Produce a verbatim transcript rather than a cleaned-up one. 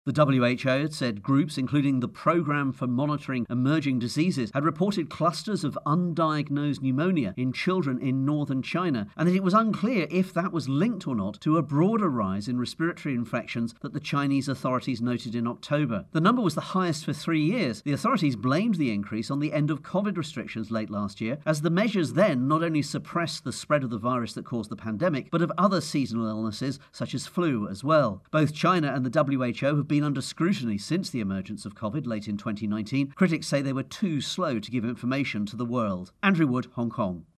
The W H O had said groups, including the Programme for Monitoring Emerging Diseases, had reported clusters of undiagnosed pneumonia in children in northern China, and that it was unclear if that was linked or not to a broader rise in respiratory infections that the Chinese authorities noted in October. The number was the highest for three years. The authorities blamed the increase on the end of COVID restrictions late last year, as the measures then not only suppressed the spread of the virus that caused the pandemic, but of other seasonal illnesses such as flu as well. Both China and the W H O have been under scrutiny since the emergence of COVID late in twenty nineteen. Critics say they were too slow to give information to the world. Andrew Wood, Hong Kong.